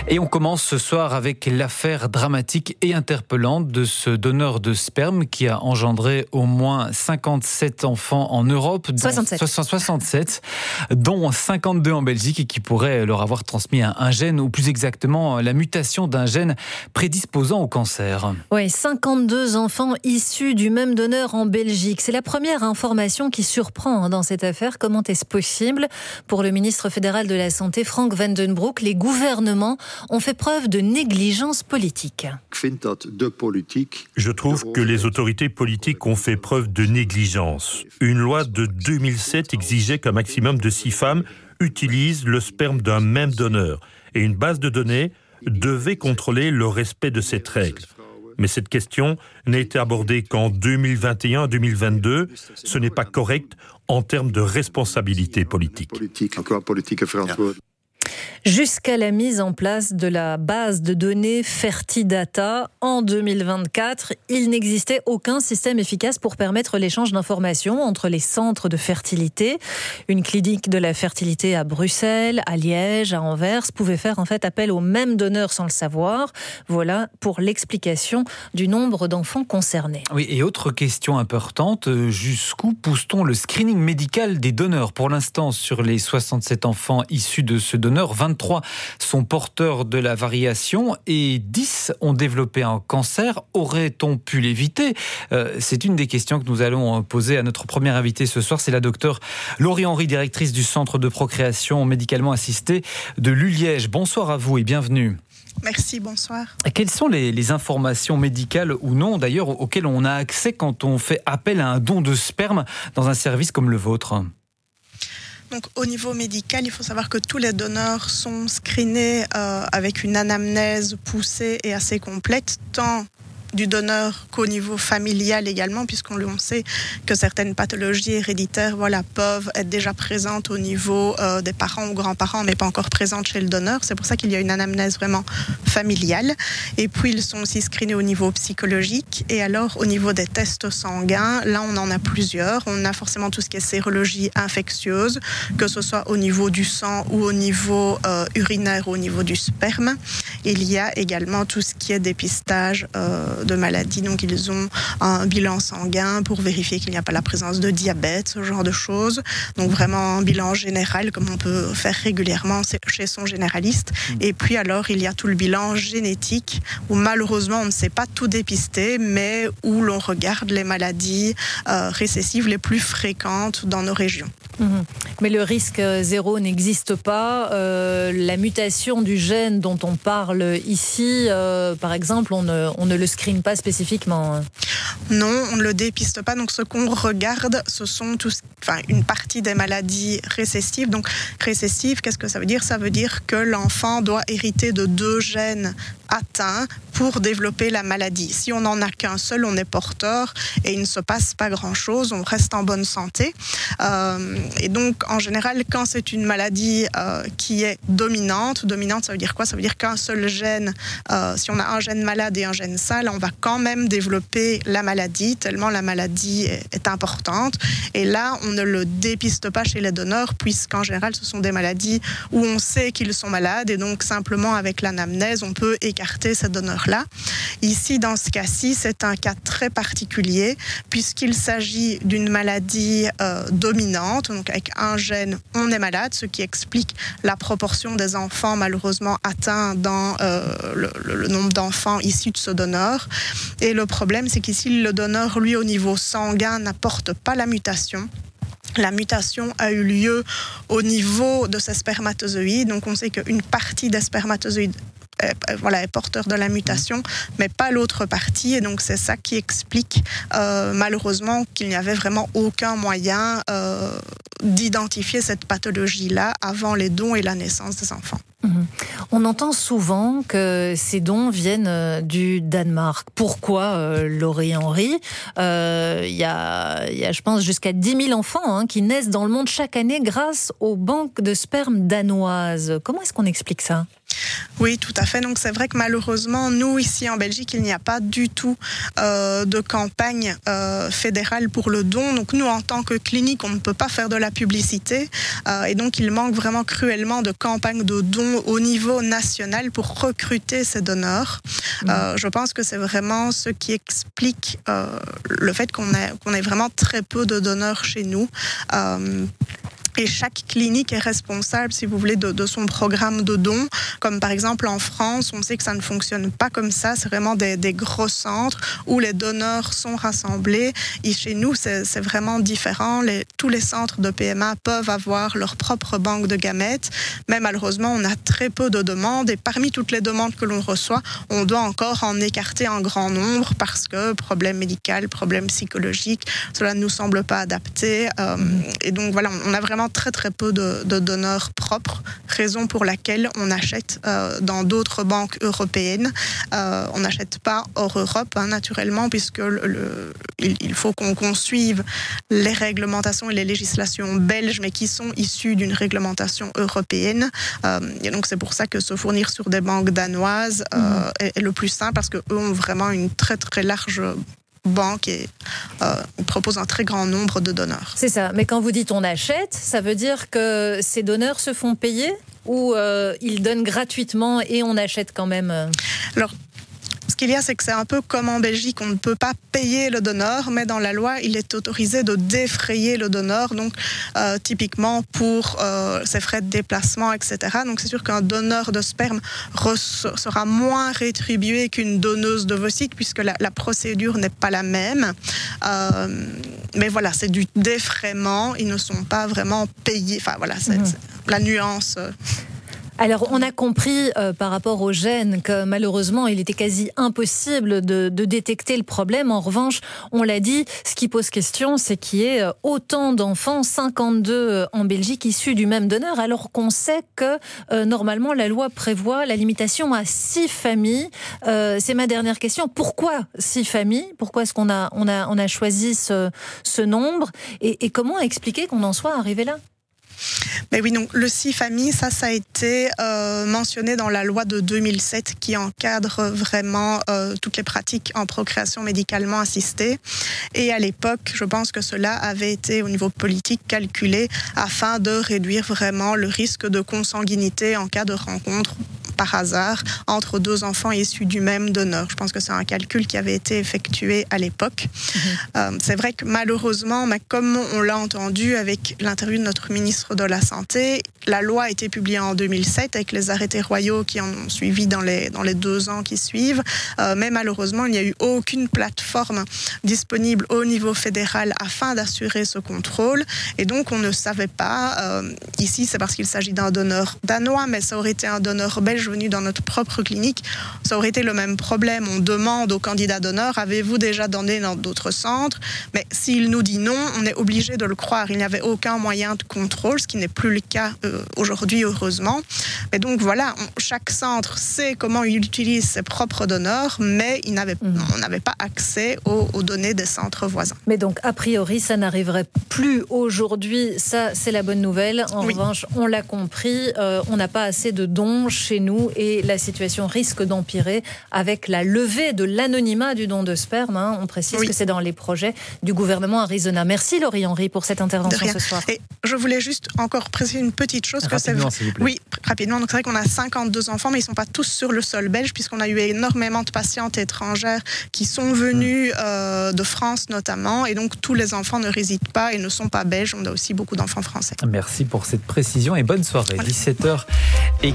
Et on commence ce soir avec l'affaire dramatique et interpellante de ce donneur de sperme qui a engendré au moins 57 enfants en Europe, dont 67, dont 52 en Belgique, et qui pourrait leur avoir transmis un gène, ou plus exactement la mutation d'un gène prédisposant au cancer. Oui, 52 enfants issus du même donneur en Belgique. C'est la première information qui surprend dans cette affaire. Comment est-ce possible ? Pour le ministre fédéral de la Santé, Frank Vandenbroek, les gouvernements ont fait preuve de négligence politique. Je trouve que les autorités politiques ont fait preuve de négligence. Une loi de 2007 exigeait qu'un maximum de 6 femmes utilisent le sperme d'un même donneur. Et une base de données devait contrôler le respect de cette règle. Mais cette question n'a été abordée qu'en 2021-2022. Ce n'est pas correct en termes de responsabilité politique. Jusqu'à la mise en place de la base de données Fertidata en 2024, il n'existait aucun système efficace pour permettre l'échange d'informations entre les centres de fertilité. Une clinique de la fertilité à Bruxelles, à Liège, à Anvers pouvait faire en fait appel au même donneur sans le savoir. Voilà pour l'explication du nombre d'enfants concernés. Oui, et autre question importante, jusqu'où pousse-t-on le screening médical des donneurs ? Pour l'instant, sur les 67 enfants issus de ce donneur, 23 sont porteurs de la variation et 10 ont développé un cancer. Aurait-on pu l'éviter ? C'est une des questions que nous allons poser à notre première invitée ce soir. C'est la docteure Laurie Henry, directrice du centre de procréation médicalement assistée de l'U-Liège. Bonsoir à vous et bienvenue. Merci, bonsoir. Quelles sont les informations médicales ou non, d'ailleurs, auxquelles on a accès quand on fait appel à un don de sperme dans un service comme le vôtre ? Donc, au niveau médical, il faut savoir que tous les donneurs sont screenés avec une anamnèse poussée et assez complète, tant du donneur qu'au niveau familial également, puisqu'on sait que certaines pathologies héréditaires peuvent être déjà présentes au niveau des parents ou grands-parents, mais pas encore présentes chez le donneur. C'est pour ça qu'il y a une anamnèse vraiment familiale. Et puis, ils sont aussi screenés au niveau psychologique. Et alors, au niveau des tests sanguins, là, on en a plusieurs. On a forcément tout ce qui est sérologie infectieuse, que ce soit au niveau du sang ou au niveau urinaire ou au niveau du sperme. Il y a également tout ce qui est dépistage de maladies. Donc, ils ont un bilan sanguin pour vérifier qu'il n'y a pas la présence de diabète, ce genre de choses. Donc, vraiment un bilan général, comme on peut faire régulièrement chez son généraliste. Et puis, alors, il y a tout le bilan génétique, où malheureusement, on ne sait pas tout dépister, mais où l'on regarde les maladies récessives les plus fréquentes dans nos régions. Mais le risque zéro n'existe pas. La mutation du gène dont on parle ici, par exemple, on ne le screen pas spécifiquement. Non, on ne le dépiste pas. Donc, ce qu'on regarde, ce sont une partie des maladies récessives. Donc, récessive, qu'est-ce que ça veut dire ? Ça veut dire que l'enfant doit hériter de 2 gènes atteints pour développer la maladie. Si on n'en a qu'un seul, on est porteur et il ne se passe pas grand-chose, on reste en bonne santé. Et donc, en général, quand c'est une maladie qui est dominante, ça veut dire quoi ? Ça veut dire qu'un seul gène, si on a un gène malade et un gène sain, on va quand même développer la maladie, tellement la maladie est importante. Et là, on ne le dépiste pas chez les donneurs, puisqu'en général, ce sont des maladies où on sait qu'ils sont malades, et donc simplement avec l'anamnèse, on peut écarter ces donneurs-là. Ici, dans ce cas-ci, c'est un cas très particulier, puisqu'il s'agit d'une maladie dominante. Donc, avec un gène, on est malade, ce qui explique la proportion des enfants malheureusement atteints dans le nombre d'enfants issus de ce donneur. Et le problème, c'est qu'ici, le donneur, lui, au niveau sanguin, n'apporte pas la mutation. La mutation a eu lieu au niveau de ces spermatozoïdes. Donc, on sait qu'une partie des spermatozoïdes est porteur de la mutation, mais pas l'autre partie. Et donc, c'est ça qui explique malheureusement qu'il n'y avait vraiment aucun moyen d'identifier cette pathologie-là avant les dons et la naissance des enfants. On entend souvent que ces dons viennent du Danemark. Pourquoi, Laurie Henry ? Il y a, je pense, jusqu'à 10 000 enfants qui naissent dans le monde chaque année grâce aux banques de sperme danoises. Comment est-ce qu'on explique ça ? Oui, tout à fait. Donc c'est vrai que malheureusement, nous ici en Belgique, il n'y a pas du tout de campagne fédérale pour le don. Donc nous, en tant que clinique, on ne peut pas faire de la publicité. Et donc il manque vraiment cruellement de campagne de dons au niveau national pour recruter ces donneurs. Je pense que c'est vraiment ce qui explique le fait qu'on ait vraiment très peu de donneurs chez nous. Et chaque clinique est responsable, si vous voulez, de son programme de dons. Comme par exemple en France, on sait que ça ne fonctionne pas comme ça. C'est vraiment des gros centres où les donneurs sont rassemblés. Et chez nous, c'est vraiment différent. Tous les centres de PMA peuvent avoir leur propre banque de gamètes. Mais malheureusement, on a très peu de demandes. Et parmi toutes les demandes que l'on reçoit, on doit encore en écarter un grand nombre parce que problème médical, problème psychologique, cela ne nous semble pas adapté. Et donc voilà, on a vraiment très très peu de donneurs propres, raison pour laquelle on achète dans d'autres banques européennes. On n'achète pas hors Europe, naturellement, puisque il faut qu'on suive les réglementations et les législations belges, mais qui sont issues d'une réglementation européenne. Et donc c'est pour ça que se fournir sur des banques danoises est le plus simple, parce qu'eux ont vraiment une très très large banque et propose un très grand nombre de donneurs. C'est ça, mais quand vous dites on achète, ça veut dire que ces donneurs se font payer ou ils donnent gratuitement et on achète quand même? Alors, ce qu'il y a, c'est que c'est un peu comme en Belgique, on ne peut pas payer le donneur, mais dans la loi, il est autorisé de défrayer le donneur, donc typiquement pour ses frais de déplacement, etc. Donc c'est sûr qu'un donneur de sperme sera moins rétribué qu'une donneuse d'ovocytes, puisque la procédure n'est pas la même. Mais voilà, c'est du défraiement, ils ne sont pas vraiment payés. Enfin voilà, c'est la nuance. Alors, on a compris par rapport aux gènes que malheureusement, il était quasi impossible de détecter le problème. En revanche, on l'a dit, ce qui pose question, c'est qu'il y ait autant d'enfants, 52 en Belgique, issus du même donneur, alors qu'on sait que normalement, la loi prévoit la limitation à 6 familles. C'est ma dernière question. Pourquoi 6 familles? Pourquoi est-ce qu'on a choisi ce nombre? Et comment expliquer qu'on en soit arrivé là? Mais oui, donc le 6 familles, ça a été mentionné dans la loi de 2007 qui encadre vraiment toutes les pratiques en procréation médicalement assistée. Et à l'époque, je pense que cela avait été au niveau politique calculé afin de réduire vraiment le risque de consanguinité en cas de rencontre par hasard entre 2 enfants issus du même donneur. Je pense que c'est un calcul qui avait été effectué à l'époque. C'est vrai que malheureusement, mais comme on l'a entendu avec l'interview de notre ministre de la Santé, la loi a été publiée en 2007 avec les arrêtés royaux qui en ont suivi dans les 2 ans qui suivent. Mais malheureusement, il n'y a eu aucune plateforme disponible au niveau fédéral afin d'assurer ce contrôle. Et donc, on ne savait pas. Ici, c'est parce qu'il s'agit d'un donneur danois, mais ça aurait été un donneur belge venu dans notre propre clinique. Ça aurait été le même problème. On demande au candidat donneur, avez-vous déjà donné dans d'autres centres? Mais s'il nous dit non, on est obligé de le croire. Il n'y avait aucun moyen de contrôle, ce qui n'est plus le cas aujourd'hui, heureusement. Mais donc voilà, chaque centre sait comment il utilise ses propres donneurs, mais on n'avait pas accès aux données des centres voisins. Mais donc, a priori, ça n'arriverait plus aujourd'hui. Ça, c'est la bonne nouvelle. En revanche, on l'a compris, on n'a pas assez de dons chez nous et la situation risque d'empirer avec la levée de l'anonymat du don de sperme. On précise que c'est dans les projets du gouvernement Arizona. Merci Laurie Henry pour cette intervention ce soir. Et je voulais juste encore préciser une petite chose. Rapidement, s'il vous plaît. Oui, rapidement. Donc c'est vrai qu'on a 52 enfants, mais ils ne sont pas tous sur le sol belge, puisqu'on a eu énormément de patientes étrangères qui sont venues de France notamment. Et donc tous les enfants ne résident pas et ne sont pas belges. On a aussi beaucoup d'enfants français. Merci pour cette précision et bonne soirée. 17h.